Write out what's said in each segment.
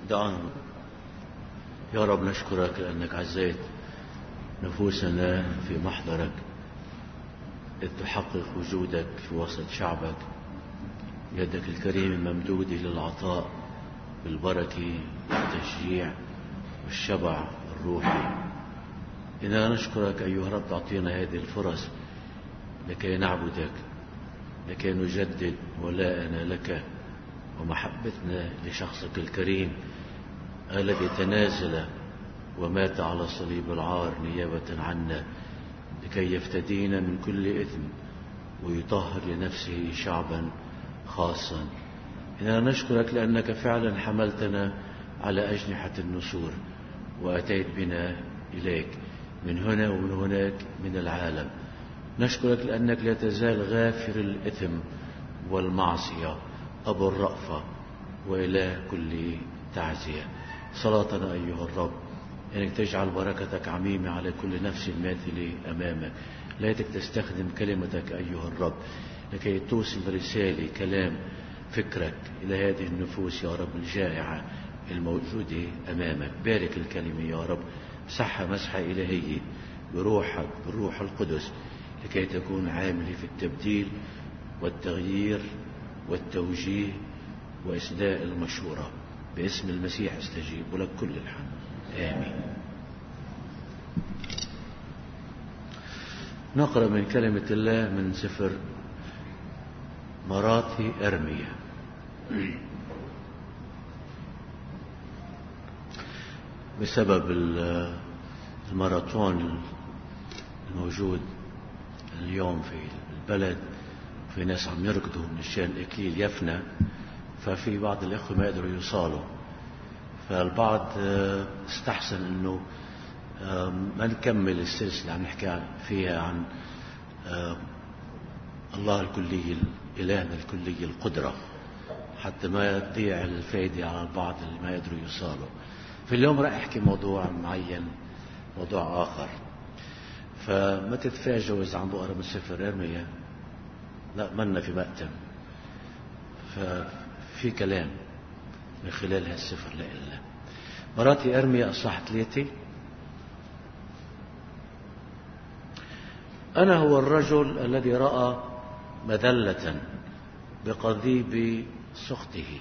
دعانا. يا رب نشكرك لأنك عزيت نفوسنا في محضرك، إذ تحقق وجودك في وسط شعبك. يدك الكريم الممدودة للعطاء بالبركة والتشجيع والشبع الروحي. إننا نشكرك أيها الرب تعطينا هذه الفرص لكي نعبدك، لكي نجدد ولاءنا لك ومحبتنا لشخصك الكريم الذي تنازل ومات على صليب العار نيابة عنا لكي يفتدينا من كل إثم ويطهر لنفسه شعبا خاصا. إننا نشكرك لأنك فعلا حملتنا على أجنحة النسور وأتيت بنا إليك من هنا ومن هناك من العالم. نشكرك لأنك لا تزال غافر الإثم والمعصية، أبو الرأفة وإله كل تعزية. صلاتنا أيها الرب أنك تجعل بركتك عميمة على كل نفس ماثلة أمامك. ليتك تستخدم كلمتك أيها الرب لكي توصل رسالة كلام فكرك إلى هذه النفوس يا رب الجائعة الموجودة أمامك. بارك الكلمة يا رب، مسحها مسحة إلهية بروحك بالروح القدس لكي تكون عاملة في التبديل والتغيير والتوجيه وإسداء المشورة. باسم المسيح استجيب ولك كل الحمد. آمين. نقرأ من كلمة الله من سفر مراثي أرميا. بسبب الماراثون الموجود اليوم في البلد، في ناس عم يركضوا من الشان إكليل يفنى، ففي بعض الإخوة ما قدروا يوصلوا، فالبعض استحسن أنه ما نكمل السلسلة عم نحكي فيها عن الله الكلي، إلهنا الكلي القدرة، حتى ما تضيع الفائدة على البعض اللي ما يقدروا يوصلوا. في اليوم رح أحكي موضوع معين، موضوع آخر، فما تتفاجئوا إذا عم بقرأ من سفر أرميا، لا منا في مأتم، ففي كلام من خلال هالسفر لإلنا. مراتي أرميا أصحاح 3. أنا هو الرجل الذي رأى مذلة بقضيب سخطه،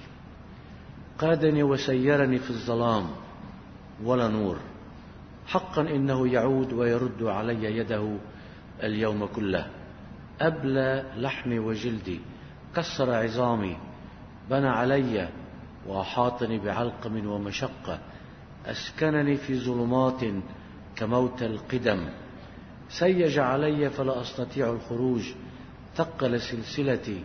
قادني وسيرني في الظلام ولا نور. حقا إنه يعود ويرد علي يده اليوم كله. أبلى لحمي وجلدي، كسر عظامي، بنى علي وأحاطني بعلقم ومشقة، أسكنني في ظلمات كموت القدم. سيج علي فلا أستطيع الخروج، ثقل سلسلتي.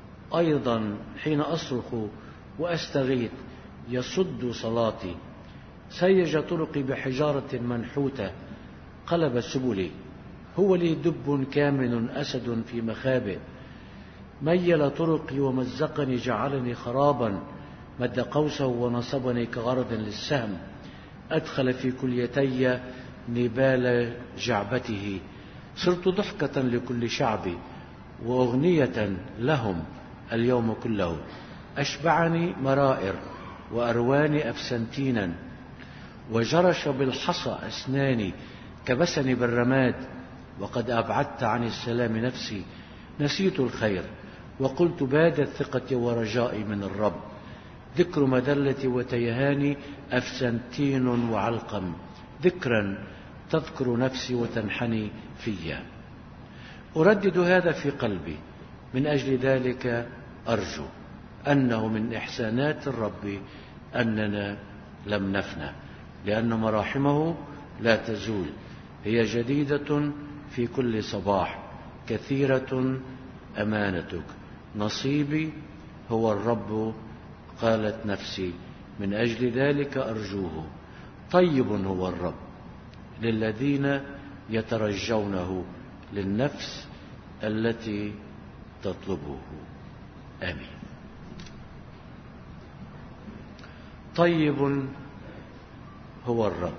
أيضا حين أصرخ وأستغيث يصد صلاتي. سيج طرقي بحجارة منحوتة، قلب سبلي. هو لي دب كامن أسد في مخابئ. ميل طرقي ومزقني، جعلني خرابا. مد قوسه ونصبني كغرض للسهم. أدخل في كليتي نبال جعبته. صرت ضحكة لكل شعبي وأغنية لهم اليوم كله. أشبعني مرائر وأرواني أفسنتينا، وجرش بالحصى أسناني، كبسني بالرماد. وقد أبعدت عن السلام نفسي، نسيت الخير، وقلت بادت ثقتي ورجائي من الرب. ذكر مذلتي وتيهاني، أفسنتين وعلقم، ذكرا تذكر نفسي وتنحني في. أردد هذا في قلبي، من أجل ذلك أرجو أنه من إحسانات الرب أننا لم نفنى، لأن مراحمه لا تزول، هي جديدة في كل صباح، كثيرة أمانتك. نصيبي هو الرب، قالت نفسي، من أجل ذلك أرجوه. طيب هو الرب للذين يترجونه، للنفس التي تطلبه. آمين. طيب هو الرب،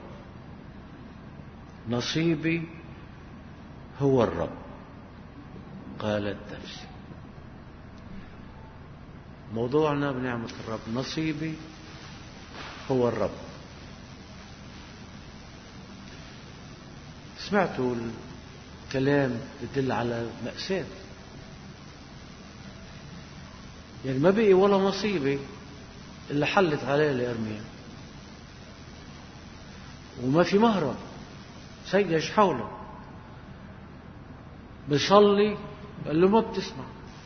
نصيبي هو الرب، قالت نفسي. موضوعنا بنعمة الرب، نصيبي هو الرب. سمعتوا الكلام يدل على مأساة، يعني ما بقي ولا مصيبة اللي حلت عليه لإرميا، وما في مهرب. سيدي ايش حوله بيصلي، قال له ما بتسمع،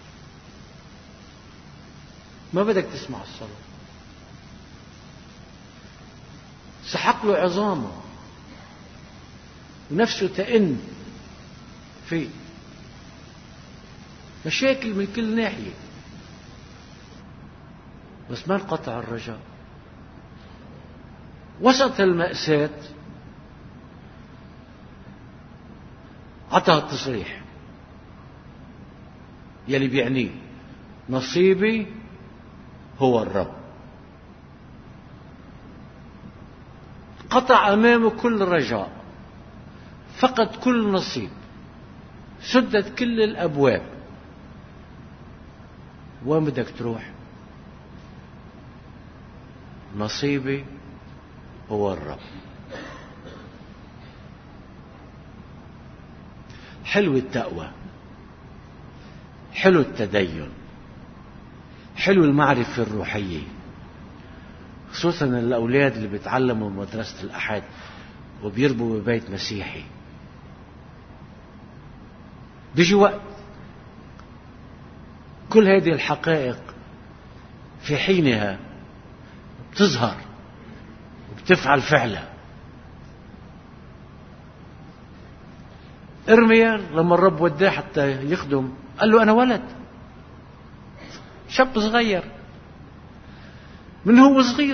ما بدك تسمع الصلاة. سحق له عظامه ونفسه تئن فيه، مشاكل من كل ناحية، بس ما انقطع الرجاء. وسط المأساة عطاه التصريح يلي بيعنيه: نصيبي هو الرب. قطع أمامه كل رجاء، فقد كل نصيب، سدت كل الأبواب. وين بدك تروح؟ نصيبي هو الرب. حلو التقوى، حلو التدين، حلو المعرفة الروحية، خصوصا الأولاد اللي بيتعلموا بمدرسة الأحد وبيربوا ببيت مسيحي. بيجي وقت كل هذه الحقائق في حينها بتظهر وبتفعل فعلا. إرميا لما الرب وداه حتى يخدم قال له: أنا ولد شاب صغير، من هو صغير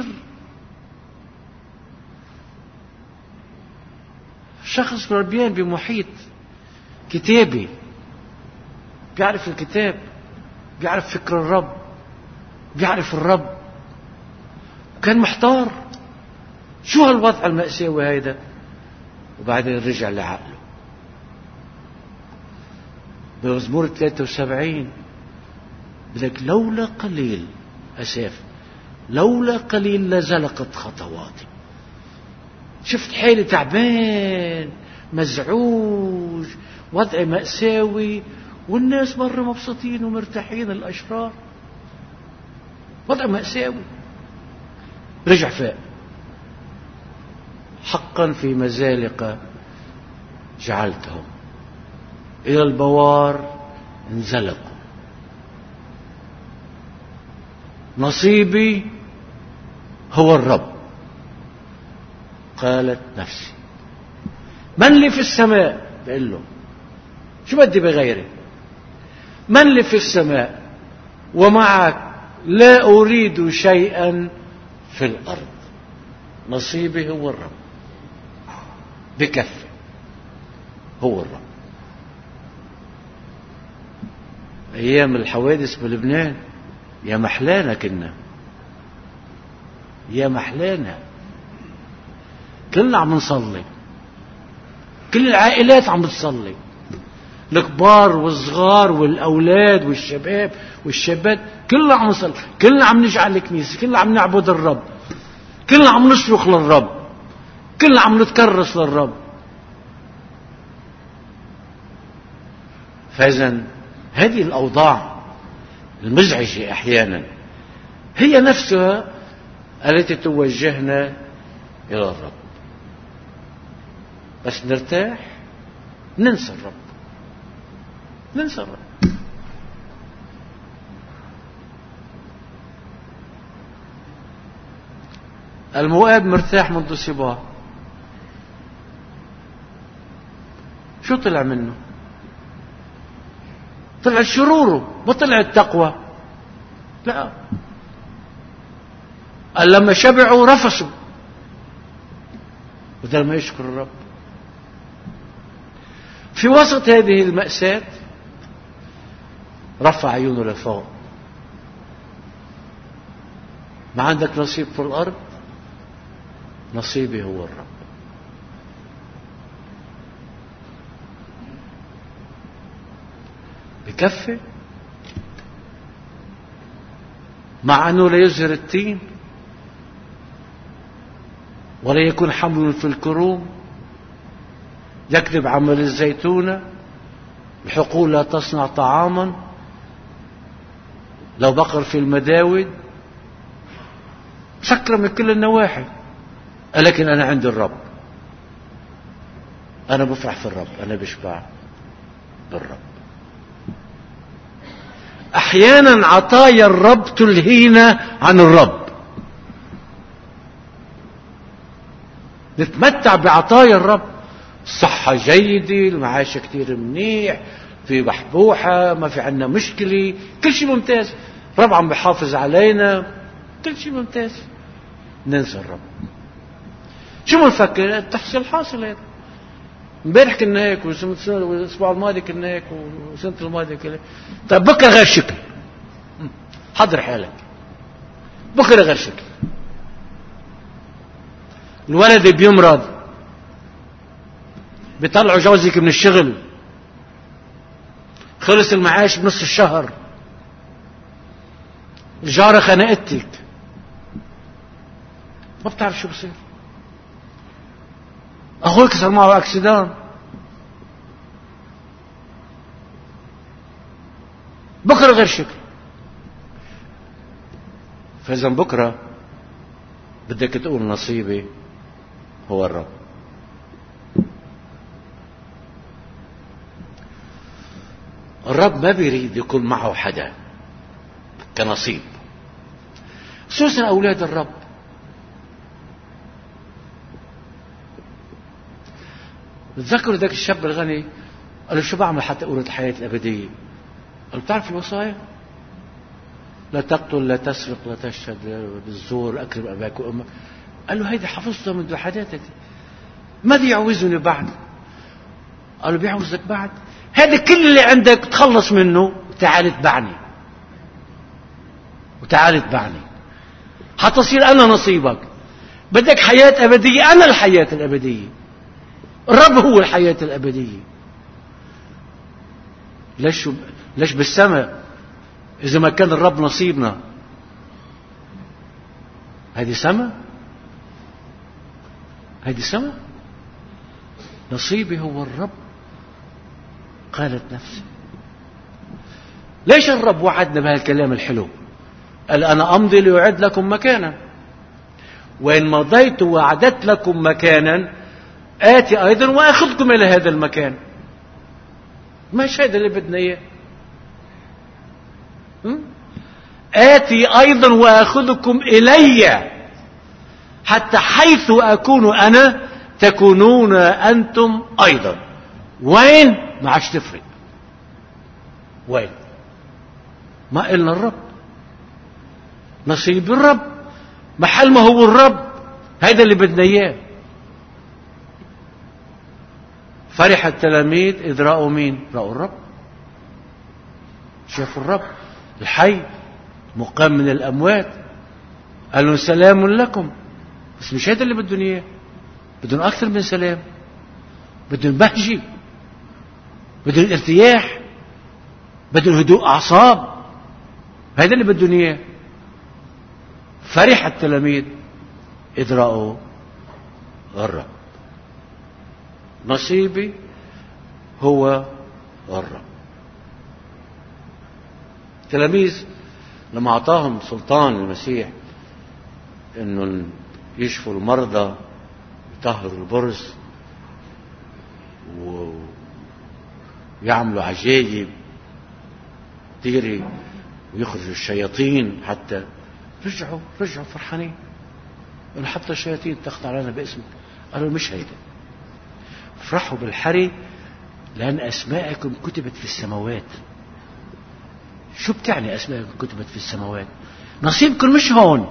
شخص مربيان بمحيط كتابي، بيعرف الكتاب، بيعرف فكر الرب، بيعرف الرب. كان محتار شو هالوضع المأساوي هيدا، وبعدين رجع لعقله. بمزمور 73 بدك: لولا قليل أساف، لولا قليل لزلقت خطواتي. شفت حالي تعبان مزعوج، وضع مأساوي، والناس مرة مبسوطين ومرتاحين، الأشرار، وضع مأساوي. رجع فاق: حقا في مزالق جعلتهم، إلى البوار انزلقوا. نصيبي هو الرب، قالت نفسي. من لي في السماء؟ بقول له: شو بدي بغيري؟ من لي في السماء ومعك لا أريد شيئا في الأرض. نصيبي هو الرب، بكفي هو الرب. أيام الحوادث بلبنان يا محلانا، كنا يا محلانا، كلنا عم نصلي، كل العائلات عم بتصلي، الكبار والصغار والأولاد والشباب والشابات، كلنا عم نصلي، كلنا عم نجعل الكنيسة، كلنا عم نعبد الرب، كلنا عم نصرخ للرب، كلنا عم نتكرس للرب. فإذا هذه الأوضاع المزعجة أحيانا هي نفسها التي توجهنا إلى الرب. بس نرتاح ننسى الرب، ننسى الرب. المؤاب مرتاح منذ صباه، شو طلع منه؟ طلعت شروره، ما طلعت تقوى. لا، قال لما شبعوا رفسوا بدل ما يشكر الرب. في وسط هذه المأساة رفع عيونه لفوق: ما عندك نصيب في الأرض، نصيبي هو الرب. بكفي، مع أنه لا يزهر التين ولا يكون حمل في الكروم، يكذب عمل الزيتونة، الحقول لا تصنع طعاما، لو بقر في المداود، سكر من كل النواحي. لكن أنا عند الرب، أنا بفرح في الرب، أنا بشبع بالرب. أحيانا عطايا الرب تلهينا عن الرب، نتمتع بعطايا الرب، الصحة جيدة، المعاش كتير منيح، في بحبوحة، ما في عنا مشكلة، كل شيء ممتاز، الرب عم بحافظ علينا، كل شيء ممتاز. ننسى الرب. شو بنفكر؟ التحصيل الحاصل هذا. امبارح كنا هيك، والاسبوع الماضي كنا هيك، والسنة الماضية كنا. طيب بكره غير شكل. حضر حالك. بكره غير شكل. الولد بيمرض، بيطلعوا جوزك من الشغل، خلص المعاش بنص الشهر، الجارة خنقتك، ما بتعرف شو بصير. اخوك صار معه اكسيدان، بكره غير شكل. فاذا بكره بدك تقول نصيبي هو الرب. الرب ما بيريد يكون معه حدا كنصيب، خصوصا اولاد الرب. بتذكروا ذاك الشاب الغني قال له شو بعمل حتى أورث الحياة الأبدية؟ قال له بتعرف الوصايا؟ لا تقتل، لا تسرق، لا تشهد بالزور، أكرم أباك وأمك. قال له هيدي حفظتها منذ حداثتي، ماذا يعوزني بعد؟ قال له بيعوزك بعد؟ هذا كل اللي عندك تخلص منه، تعال اتبعني، وتعال اتبعني حتى أصير أنا نصيبك. بدك حياة أبدية، أنا الحياة الأبدية، الرب هو الحياة الأبدية. ليش بالسماء إذا ما كان الرب نصيبنا؟ هذه سماء، هذه سماء. نصيبي هو الرب، قالت نفسي. ليش الرب وعدنا بهالكلام الحلو؟ قال أنا أمضي لأعد لكم مكانا، وإن مضيت وأعددت لكم مكانا آتي أيضا وأخذكم إلى هذا المكان. مش هذا اللي بدنا إياه؟ آتي أيضا وأخذكم إلي، حتى حيث أكون أنا تكونون أنتم أيضا. وين؟ ما عادش تفرق وين، ما قلنا الرب، نصيب الرب، محل ما هو الرب، هذا اللي بدنا إياه. فرح التلاميذ إذ رأوا مين؟ رأوا الرب، شافوا الرب الحي مقام من الأموات. قالوا سلام لكم. بس مش هذا اللي بدهم إياه، بدهم أكثر من سلام، بدهم بهجة، بدهم ارتياح، بدهم هدوء أعصاب. هذا اللي بدهم إياه. فرح التلاميذ إذ رأوا الرب. نصيبي هو الرب. التلاميذ لما أعطاهم سلطان المسيح إنه يشفوا المرضى، يطهروا البرص، ويعملوا عجائب تيري، ويخرجوا الشياطين، حتى رجعوا فرحانين. قالوا حتى الشياطين تخضع لنا باسمك. قالوا مش هيدا، افرحوا بالحري لأن أسماءكم كتبت في السماوات. شو بتعني أسماءكم كتبت في السماوات؟ نصيبكم مش هون،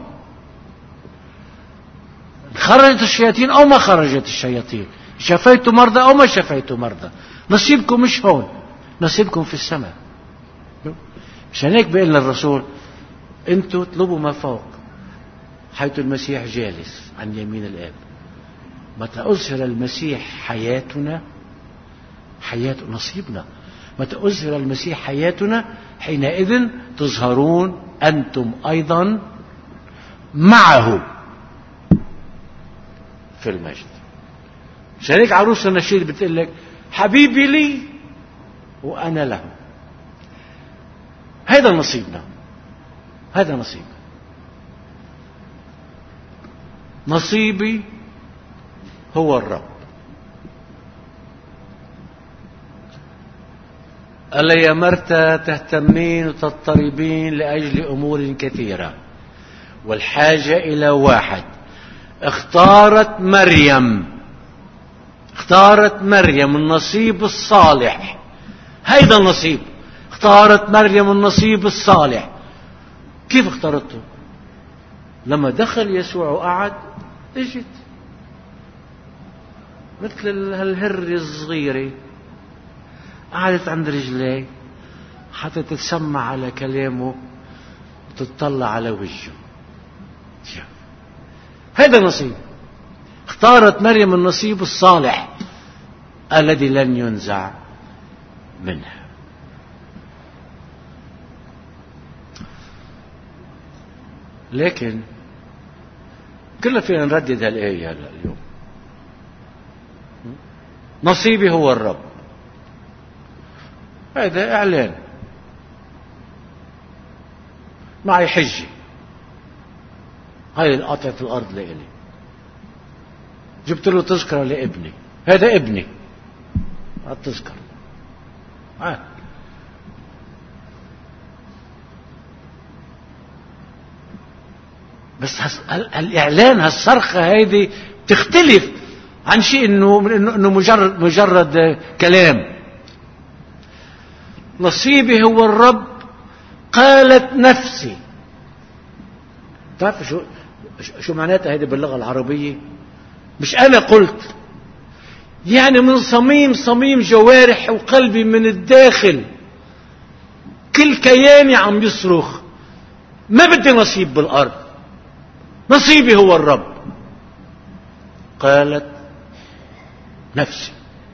خرجت الشياطين أو ما خرجت الشياطين، شفيتوا مرضى أو ما شفيتوا مرضى، نصيبكم مش هون، نصيبكم في السماء. مشان هيك بيقول لنا الرسول انتوا اطلبوا ما فوق حيث المسيح جالس عن يمين الآب. متى أظهر المسيح حياتنا، حياة نصيبنا، متى أظهر المسيح حياتنا حينئذ تظهرون أنتم أيضا معه في المجد. عشان هيك عروس النشيد بتقول لك حبيبي لي وأنا له. هذا نصيبنا، هذا نصيبنا. نصيبي هو الرب. ألا يا مرتا تهتمين وتضطربين لأجل أمور كثيرة، والحاجة إلى واحد. اختارت مريم النصيب الصالح. هيدا النصيب، اختارت مريم النصيب الصالح. كيف اختارته؟ لما دخل يسوع وقعد اجت مثل هالهرة الصغيرة، قعدت عند رجليه حتى تتسمع على كلامه وتتطلع على وجهه. هذا النصيب. اختارت مريم النصيب الصالح الذي لن ينزع منها. لكن كلنا فينا نردد هالآية هلا اليوم. نصيبي هو الرب. هذا إعلان، معي حجة. هاي القطعة الأرض لإلي. جبت له تذكرة لابني، هذا ابني، التذكرة. بس الإعلان، هالصرخة هذه تختلف عن شيء إنه مجرد كلام. نصيبي هو الرب قالت نفسي. تعرف شو معناتها هذه باللغة العربية؟ مش أنا قلت، يعني من صميم جوارح وقلبي من الداخل، كل كياني عم يصرخ ما بدي نصيب بالأرض، نصيبي هو الرب. قالت نفسي.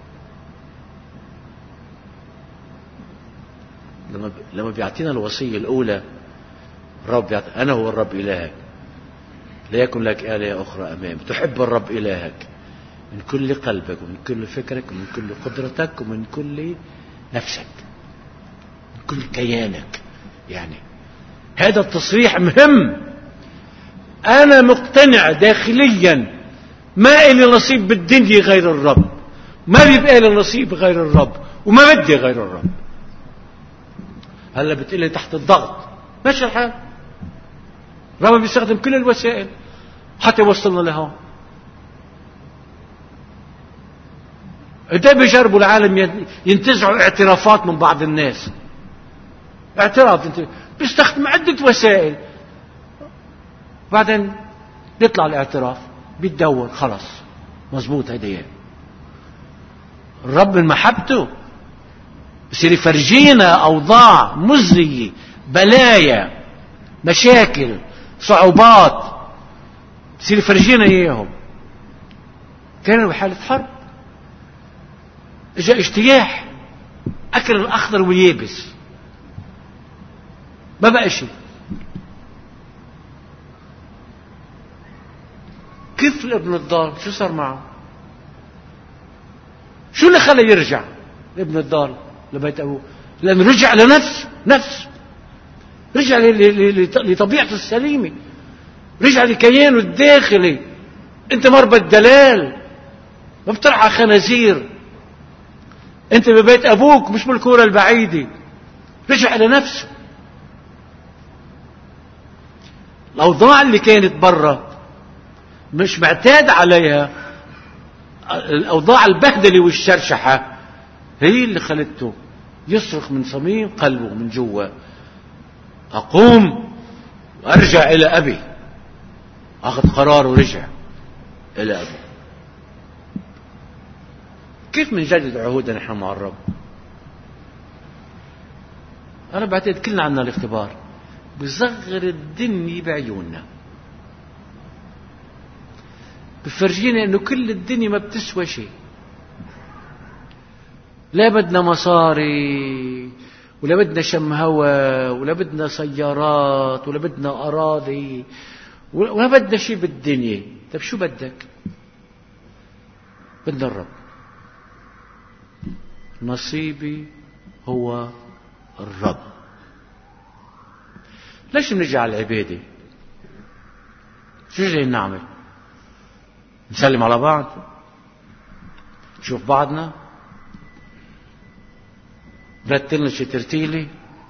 لما بيعطينا الوصية الأولى الرب أنا هو الرب إلهك، لا يكن لك آلهة أخرى أمامي. تحب الرب إلهك من كل قلبك ومن كل فكرك ومن كل قدرتك ومن كل نفسك، من كل كيانك. يعني هذا التصريح مهم. أنا مقتنع داخليا ما إلي نصيب بالدنيا غير الرب، ما بيبقى لي نصيب غير الرب، وما بدي غير الرب. هلا بتقلي تحت الضغط، ماشي الحال. الرب بيستخدم كل الوسائل حتى يوصلنا لهون. قد بيجربوا العالم ينتزعوا اعترافات من بعض الناس. اعتراف بيستخدم عدة وسائل، بعدين يطلع الاعتراف بيتدور خلاص مزبوط. هيدا الرب من محبته بصير يفرجينا أوضاع مزرية، بلايا، مشاكل، صعوبات، بصير يفرجينا إياهم. كانوا بحالة حرب، اجا اجتياح، أكل الأخضر واليابس، ما بقى شيء. كيف الابن الضال شو صار معه؟ شو اللي خلاه يرجع الابن الضال لبيت أبوه؟ لأنه رجع نفس رجع لطبيعته السليمة، رجع لكيانه الداخلي. انت مربى الدلال، ما بترعى خنازير، انت ببيت أبوك مش بالكورة البعيدة. رجع لنفسه. الأوضاع اللي كانت برا مش معتاد عليها، الأوضاع البهدلة والشرشحة هي اللي خلته يصرخ من صميم قلبه من جوا: أقوم وأرجع إلى أبي. أخذ قرار ورجع إلى أبي. كيف منجدد عهودنا نحن مع الرب؟ أنا بعتقد كلنا عنا الاختبار. بصغر الدنيا بعيوننا، بفرجينا انه كل الدنيا ما بتسوى شيء. لا بدنا مصاري، ولا بدنا شم هوا، ولا بدنا سيارات، ولا بدنا أراضي، ولا بدنا شيء بالدنيا. طيب شو بدك؟ بدنا الرب. نصيبي هو الرب. ليش بنجي على العبادة؟ شو جايين نعمل؟ نسلم على بعض، نشوف بعضنا، نرتلنا شي ترتيلة،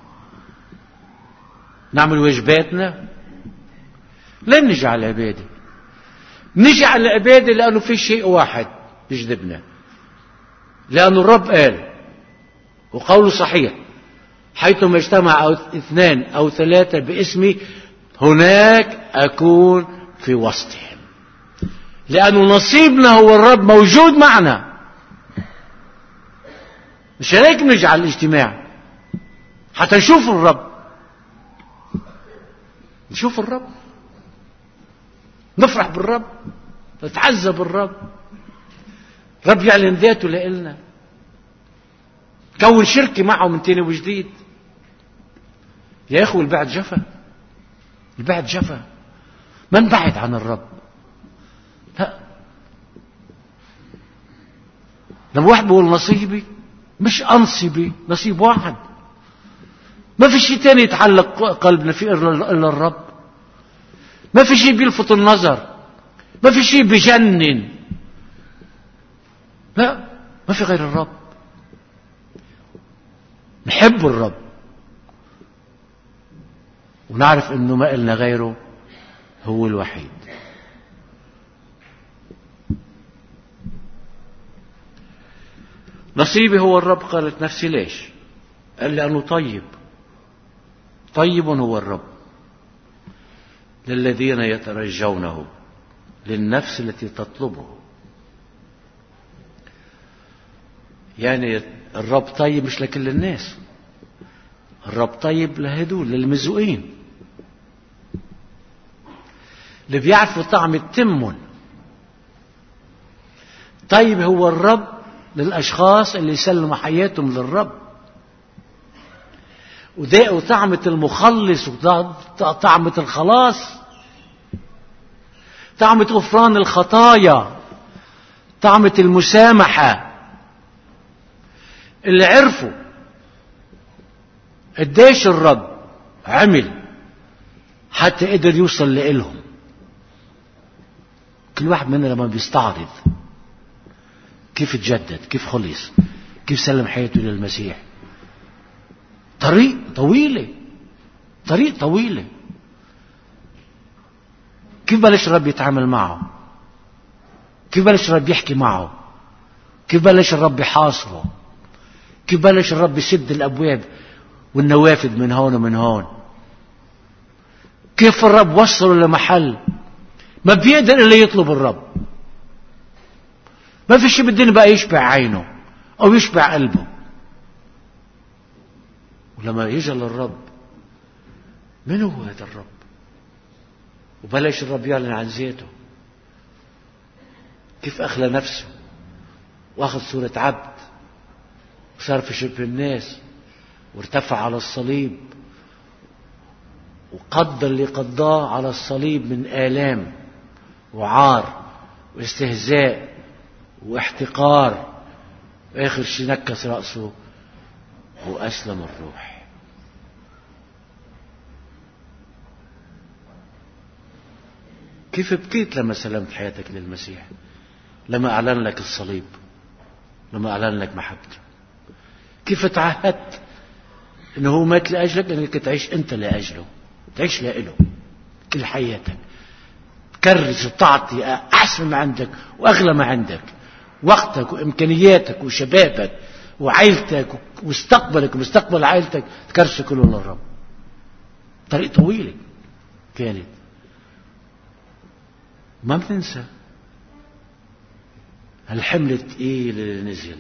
نعمل واجباتنا. ليه نجي على العبادة؟ نجي على العبادة لأنه في شيء واحد يجذبنا، لأنه الرب قال وقوله صحيح: حيثما اجتمع 2 أو 3 باسمي هناك أكون في وسطهم. لأنه نصيبنا هو الرب موجود معنا. مش هيك نجي على الاجتماع حتى نشوف الرب، نشوف الرب، نفرح بالرب، نتعزى بالرب. رب يعلن ذاته لإلنا، كون شركة معه من تاني وجديد. يا أخوة البعد جفا، البعد جفا، ما نبعد عن الرب. لا، لما واحد بيقول نصيبي، مش أنصبي، نصيب واحد. ما في شيء تاني يتعلق قلبنا فيه إلا الرب. ما في شيء بيلفت النظر، ما في شيء بيجنن، لا، ما في غير الرب. نحب الرب ونعرف انه ما إلنا غيره، هو الوحيد. نصيبي هو الرب. قالت نفسي ليش؟ قال لأنه طيب، طيب هو الرب للذين يترجونه، للنفس التي تطلبه. يعني الرب طيب مش لكل الناس، الرب طيب لهدول، للمزوقين اللي بيعرفوا طعم التمن. طيب هو الرب للأشخاص اللي سلموا حياتهم للرب وذاقوا طعمة المخلص وطعمة الخلاص، طعمة غفران الخطايا، طعمة المسامحة، اللي عرفوا قديش الرب عمل حتى قدر يوصل لإلهم. كل واحد منا لما بيستعرض كيف تجدد، كيف خلص، كيف سلم حياته للمسيح، طريق طويلة، طريق طويلة. كيف بلش الرب يتعامل معه، كيف بلش الرب يحكي معه، كيف بلش الرب يحاصره، كيف بلش الرب يسد الأبواب والنوافذ من هون ومن هون، كيف الرب وصله لمحل ما بيقدر إلا يطلب الرب. ما في شيء بالدنيا بقى يشبع عينه أو يشبع قلبه. ولما يجي للرب، من هو هذا الرب؟ وبلش الرب يعلن عن ذاته، كيف أخلى نفسه وأخذ صورة عبد وصار في شبه الناس وارتفع على الصليب وقضى اللي قضاه على الصليب من آلام وعار واستهزاء واحتقار، وآخر شيء نكس رأسه وأسلم الروح. كيف بكيت لما سلمت حياتك للمسيح، لما أعلن لك الصليب، لما أعلن لك محبته. كيف تعهدت أنه هو مات لأجلك، أنك تعيش أنت لأجله، تعيش لأله كل حياتك، تكرس وتعطي أحسن ما عندك وأغلى ما عندك، وقتك وإمكانياتك وشبابك وعائلتك ومستقبلك ومستقبل عائلتك، تكرس كله للرب. طريق طويلة كانت، ما بننسى هالحمل الثقيل اللي نزل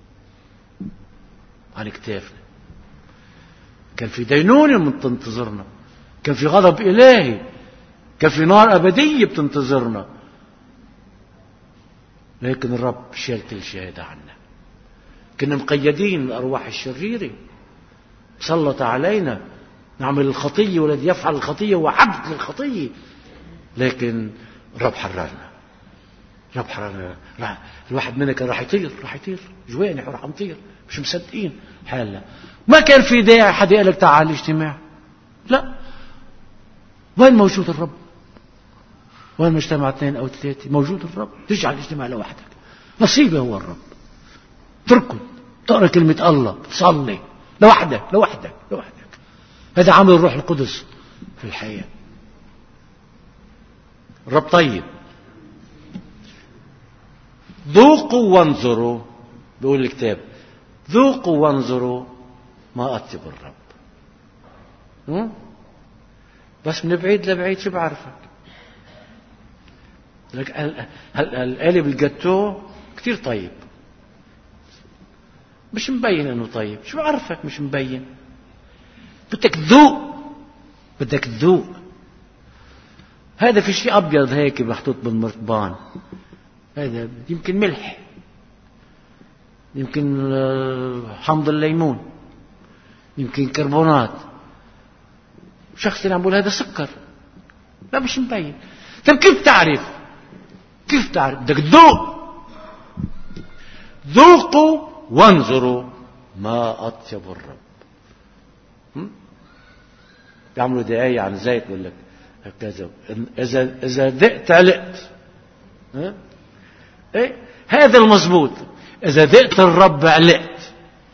عن كتافنا. كان في دينونة من تنتظرنا، كان في غضب إلهي، كان في نار أبدية بتنتظرنا، لكن الرب شال كل شيء هذا عنا. كنا مقيدين الأرواح الشريرة، سلط علينا نعمل الخطية، والذي يفعل الخطية هو عبد للخطية، لكن الرب حررنا. الواحد منا كان راح يطير جوانح وراح نطير، مش مصدقين حالنا. ما كان في داعي حد يقول لك تعال الاجتماع. لا، وين موجود الرب؟ وين مجتمع 2 أو 3 موجود الرب؟ ترجع الاجتماع لوحدك، نصيبه هو الرب. تركض تقرأ كلمة الله، تصلي لوحدك. هذا عمل الروح القدس في الحياة. الرب طيب. ذوقوا وانظروا، بيقول الكتاب ذوقوا وانظروا ما أطيب الرب. بس من بعيد لبعيد شو بعرفك؟ القالب الجاتو كتير طيب، مش مبين انه طيب. شو بعرفك مش مبين؟ بدك تذوق. هذا في شيء ابيض هيك محطوط بالمرطبان، هذا يمكن ملح، يمكن حمض الليمون، يمكن كربونات. شخص عم بقول هذا سكر، لا مش مبين. طيب كيف تعرف؟ بدك تذوق. ذوقوا وانظروا ما أطيب الرب. يعملوا دعاية عن زيت، يقول لك هكذا إذا ذقت علقت. إيه؟ هذا المضبوط. إذا ذقت الرب علقت،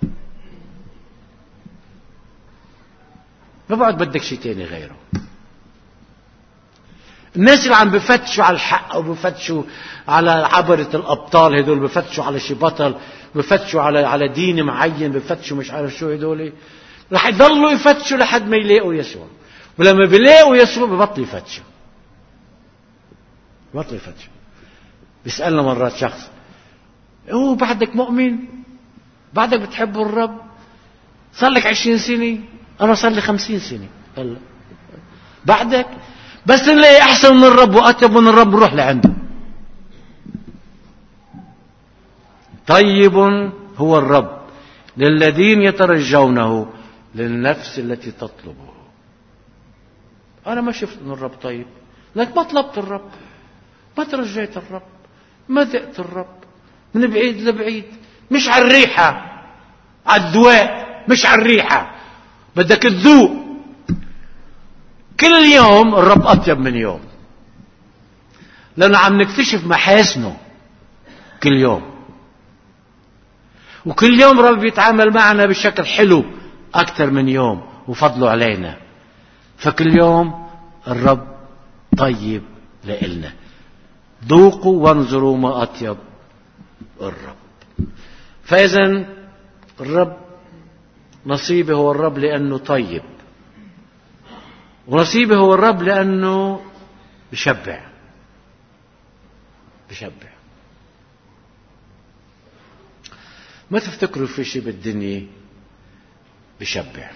ما بعد بدك شيء تاني غيره. الناس اللي عم بفتشوا على الحق، أو بفتشوا على عبرة الأبطال، هدول بفتشوا على شي بطل، بفتشوا على دين معين، بفتشوا مش عارف شو، هدول رح يضلوا يفتشوا لحد ما يلاقوا يسوع. ولما بيلاقوا يسوع ببطل يفتشوا. بيسألنا مرات شخص: بعدك مؤمن؟ بعدك بتحب الرب؟ صار لك 20 سنة؟ أنا صار لي 50 سنة. هلا بعدك بس نلاقي أحسن من الرب وأطيب من الرب نروح لعنده. طيب هو الرب للذين يترجونه، للنفس التي تطلبه. أنا ما شفت أن الرب طيب، لك ما طلبت الرب، ما ترجيت الرب، ما ذقت الرب. من بعيد لبعيد، مش على الريحة، على الذواق، مش على الريحة، بدك تذوق. كل يوم الرب أطيب من يوم، لأنه عم نكتشف محاسنه كل يوم. وكل يوم الرب يتعامل معنا بشكل حلو أكثر من يوم، وفضله علينا. فكل يوم الرب طيب لإلنا. ذوقوا وانظروا ما أطيب الرب. فإذا الرب نصيبه هو الرب لأنه طيب، ونصيبه هو الرب لأنه بشبع. ما تفتكروا في شيء بالدنيا بشبع.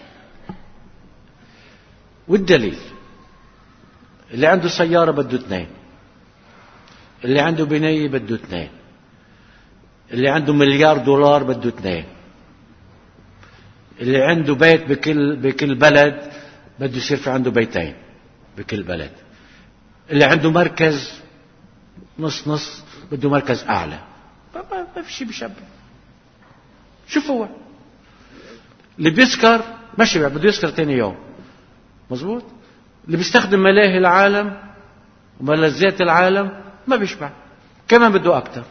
والدليل: اللي عنده سيارة بده 2، اللي عنده بناية بده 2، اللي عنده $1,000,000 بده 2، اللي عنده بيت بكل بلد بده يصير في عنده بيتين بكل بلد، اللي عنده مركز نص بده مركز أعلى. ما في شيء بشبع. شوف هو اللي بيسكر ما شبع، بده يسكر تاني يوم. مظبوط. اللي بيستخدم ملاهي العالم وملذات العالم ما بيشبع، كمان بده أكتر.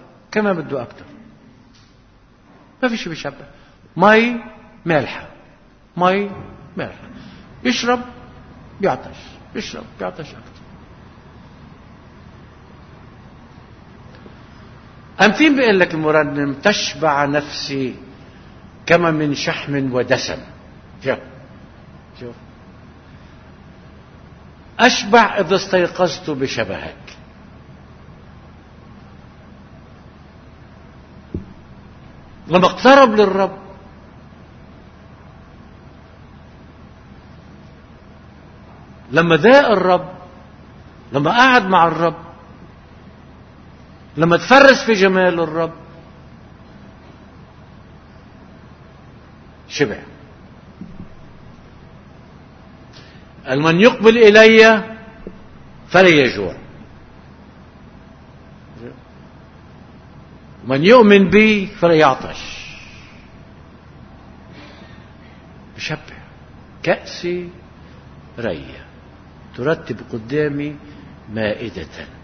ما في شيء بيشبع. مي مالحة، يشرب بيعطش أكتر. أمثين بيقول لك المرنم: تشبع نفسي كما من شحم ودسم. شوف أشبع إذا استيقظت بشبهك. لما اقترب للرب، لما ذاق الرب، لما قعد مع الرب، لما تفرس في جمال الرب، شبع. من يقبل إلي فلا يجوع. من يؤمن بي فلا يعطش. بشبع كأسي ريا ترتب قدامي مائدة.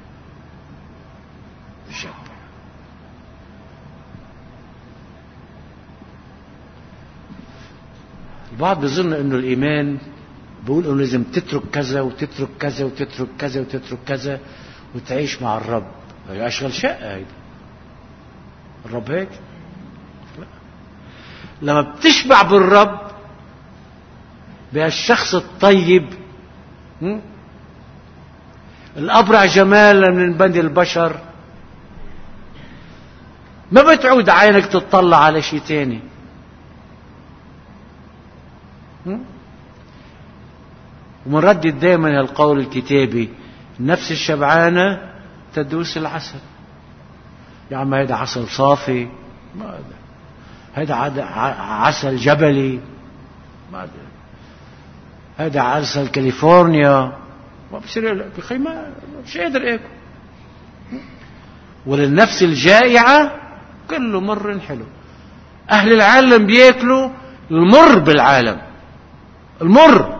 بشبع. البعض بيظن انه الايمان بيقول انه لازم تترك كذا وتترك كذا وتترك كذا وتترك كذا وتعيش مع الرب. اشغل شقة هيدا الرب هيك. لا. لما بتشبع بالرب بالشخص الطيب الأبرع جمالا من بني البشر ما بتعود عينك تطلع على شيء تاني. ومنردد دائما القول الكتابي النفس الشبعانة تدوس العسل. يا عم هيدا عسل صافي، ما هيدا عسل جبلي، ما هيدا عسل كاليفورنيا، ما بصير بخي ما مش قادر اكل. وللنفس الجائعة كله مر حلو. أهل العالم بياكلوا المر بالعالم، المر.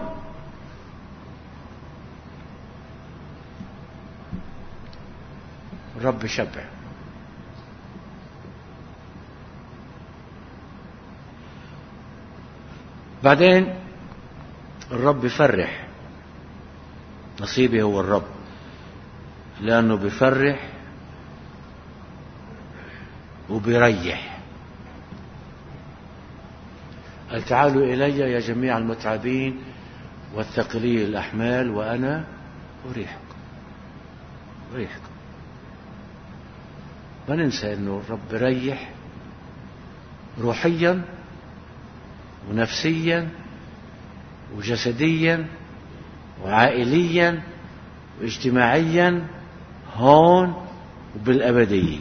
الرب شبع. بعدين الرب يفرح. نصيبي هو الرب لأنه بيفرح وبيريح. قال تعالوا إلي يا جميع المتعبين والثقلي الأحمال وأنا أريحكم. ما ننسى أنه الرب يريح روحيا ونفسيا وجسديا وعائليا واجتماعيا هون وبالأبدية.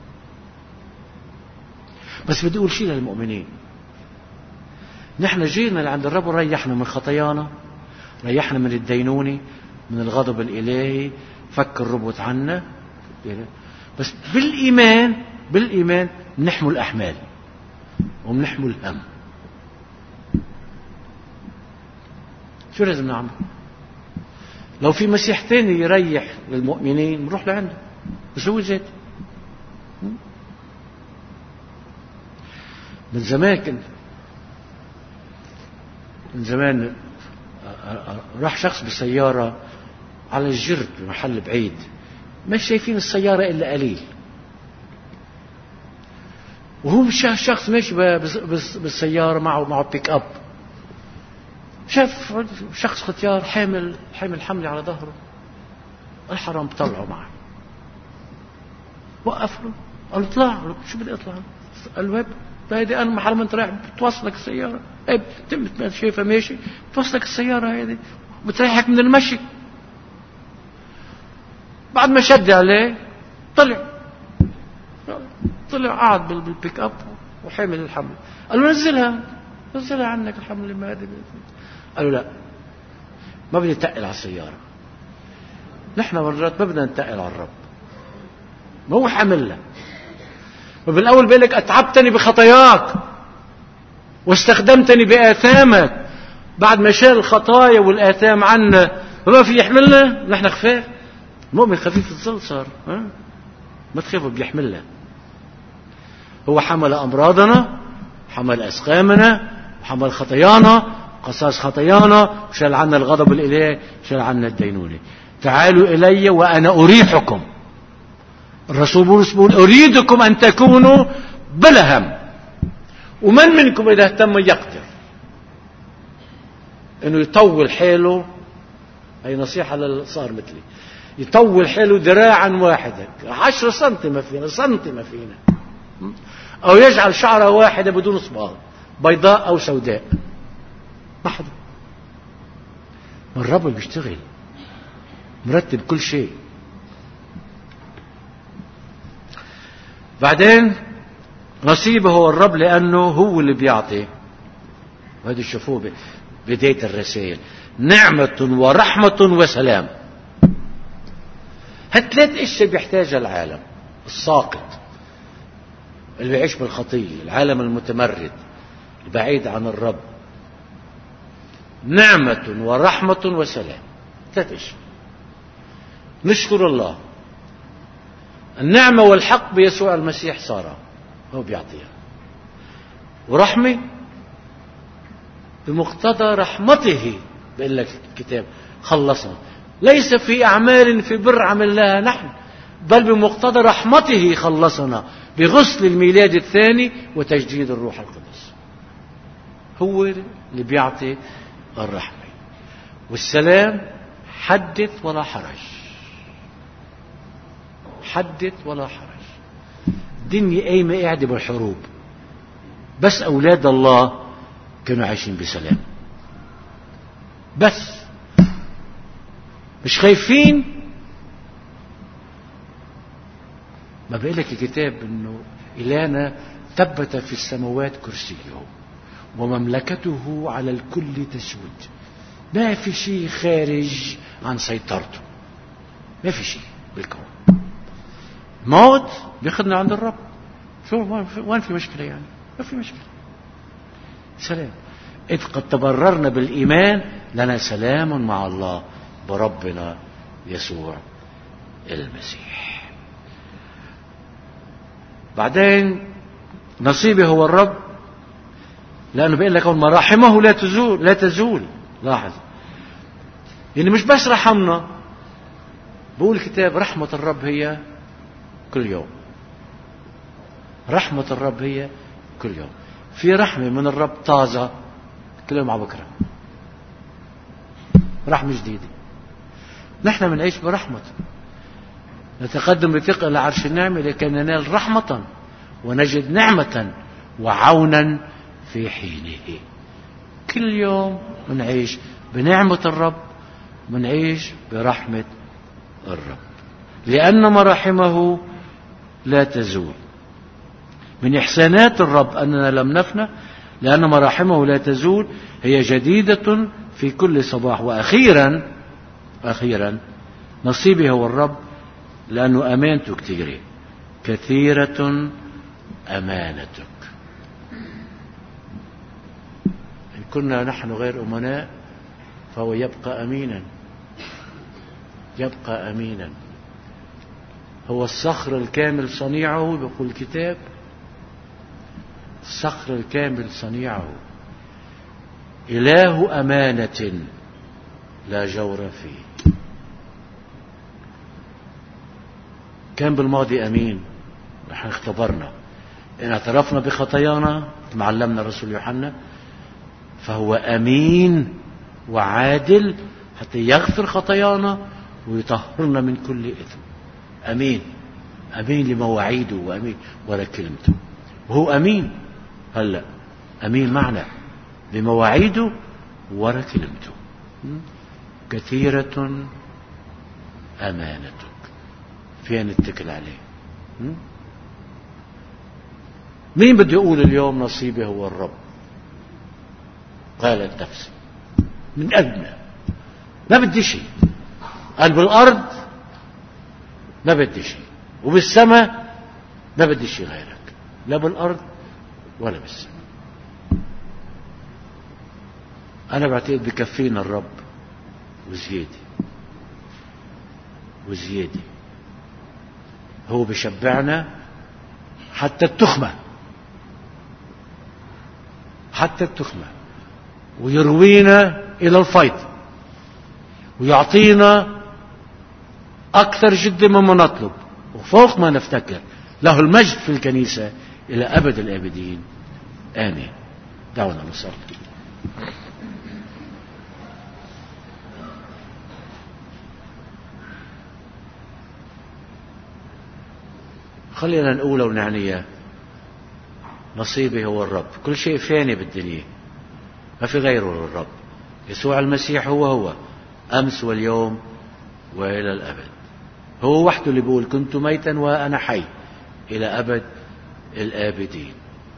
بس بدي أقول شيء للمؤمنين. نحن جينا لعند الرب وريحنا من خطايانا، ريحنا من الدينونة، من الغضب الإلهي، فك الربط عنا. بس بالإيمان بنحمل الأحمال وبنحمل الهم. شو لازم نعمل؟ لو في مسيح تاني يريح للمؤمنين نروح لعنده، بس هو ذاته. من زمان راح شخص بالسيارة على الجرد بمحل بعيد، مش شايفين السيارة إلا قليل، وهو شخص ماشي بالسيارة معه بيك أب، شاف شخص ختيار حامل حملة على ظهره. الحرام بطلعه معه، وقف له قال له اطلع. شو بدي اطلع؟ قال له هيدي انا محل ما انت رايح بتوصلك السياره، تم شايفها ماشي بتوصلك السياره، هيدي بتريحك من المشي. بعد ما شد عليه طلع قاعد بالبيك اب وحامل الحمل. قال له نزلها عنك الحمل. ما هذه قال له لا، ما بدي اتقل على السياره. نحن مرات ما بدنا نتقل على الرب، ما هو حاملنا. وبالأول بيقول لك أتعبتني بخطاياك واستخدمتني بآثامك. بعد ما شال الخطايا والآثام عنا ما في يحملنا. نحن خفاف. المؤمن خفيف الظل صار، ما تخافوا بيحملنا. هو حمل أمراضنا، حمل أسقامنا، حمل خطايانا، قصاص خطايانا، وشال عنا الغضب الإلهي، شال عنا الدينونة. تعالوا إلي وأنا أريحكم. الرسول بولس بيقول أريدكم أن تكونوا بلا هم. ومن منكم إذا اهتم يقدر إنه يطول حاله. هي نصيحة للصار مثلي، يطول حاله ذراعا واحدة 10 سنتي ما فينا، أو يجعل شعرة واحدة بدون صباغ، بيضاء أو سوداء. ما حدا. الرب بيشتغل مرتب كل شيء. بعدين نصيبه هو الرب لأنه هو اللي بيعطي. وهذا تشوفوه بداية الرسائل، نعمة ورحمة وسلام. هالثلاث اشياء بيحتاجها العالم الساقط. اللي بيعيش بالخطية، العالم المتمرد البعيد عن الرب. نعمة ورحمة وسلام، 3 أشياء. نشكر الله، النعمة والحق بيسوع المسيح صار هو بيعطيها، ورحمة بمقتضى رحمته بيقول لك الكتاب خلصنا، ليس في أعمال في بر عملناها نحن، بل بمقتضى رحمته خلصنا بغسل الميلاد الثاني وتجديد الروح القدس. هو اللي بيعطي الرحمة والسلام. حدث ولا حرج، حدث ولا حرج. الدنيا قايمة قاعدة بالحروب، بس أولاد الله كانوا عايشين بسلام، بس مش خايفين. ما بقول لك الكتاب انه إلهنا ثبت في السماوات كرسيه ومملكته على الكل تسود. ما في شيء خارج عن سيطرته، ما في شيء بالكون. موت بياخذنا عند الرب، شو وين في مشكلة يعني؟ ما في مشكلة. سلام. إذ قد تبررنا بالإيمان لنا سلام مع الله بربنا يسوع المسيح. بعدين نصيبي هو الرب، لأنه بيقول لك مراحمه لا تزول. لاحظ، يعني مش بس رحمنا، بقول الكتاب رحمة الرب هي كل يوم. رحمة الرب هي كل يوم. في رحمة من الرب طازة كل يوم على بكرة، رحمة جديدة. نحن بنعيش برحمته، نتقدم بثقة إلى عرش النعمة لكي ننال رحمة ونجد نعمة وعونا في حينه. كل يوم بنعيش بنعمة الرب، بنعيش برحمة الرب، لأن مراحمه لا تزول. من إحسانات الرب أننا لم نفنى، لأن مراحمه لا تزول، هي جديدة في كل صباح. وأخيرا نصيبي هو الرب، لأنه أمانته كثيرة أمانتك. إن كنا نحن غير أمناء فهو يبقى أمينا. هو الصخر الكامل صنيعه، بيقول الكتاب الصخر الكامل صنيعه، إله أمانة لا جور فيه. كان بالماضي أمين، نحن اختبرنا إن اعترفنا بخطايانا معلمنا الرسول يوحنا، فهو أمين وعادل حتى يغفر خطايانا ويطهرنا من كل إثم. أمين لمواعيده، وأمين ولا كلمته. وهو أمين هلأ، أمين معنا بمواعيده ولا كلمته. كثيرة أمانتك، فيها نتكل عليه. مين بده يقول اليوم نصيبي هو الرب؟ قالت نفسي من أدنى، ما بدي شيء. قال بالأرض ما بدي شيء، وبالسماء ما بدي شيء غيرك، لا بالأرض ولا بالسماء. أنا بعتقد بكفينا الرب وزيادة. هو بشبعنا حتى التخمة، ويروينا إلى الفيض، ويعطينا أكثر جدا مما نطلب وفوق ما نفتكر. له المجد في الكنيسة إلى أبد الآبدين، آمين. دعونا نصلي. خلينا نقوله ونعنيه. نصيبي هو الرب. كل شيء فاني بالدنيا، ما في غيره للرب. يسوع المسيح هو أمس واليوم وإلى الأبد. هو وحده اللي بيقول كنت ميتا وأنا حي إلى أبد الآبدين.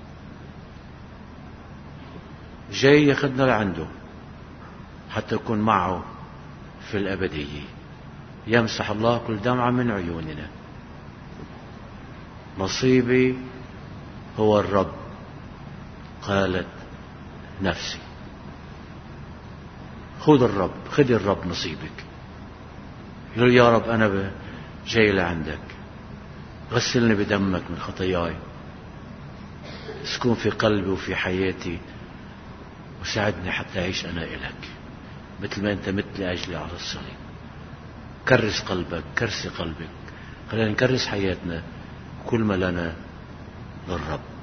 جاي ياخذنا لعنده حتى يكون معه في الأبدية. يمسح الله كل دمعة من عيوننا. نصيبي هو الرب. قالت نفسي. خذ الرب نصيبك. يقول يا رب أنا جاي لعندك، غسلني بدمك من خطاياي، اسكن في قلبي وفي حياتي، وساعدني حتى أعيش أنا إلك مثل ما أنت مت لأجلي على الصليب. كرس قلبك، كرس قلبك، خلينا نكرس حياتنا كل ما لنا للرب.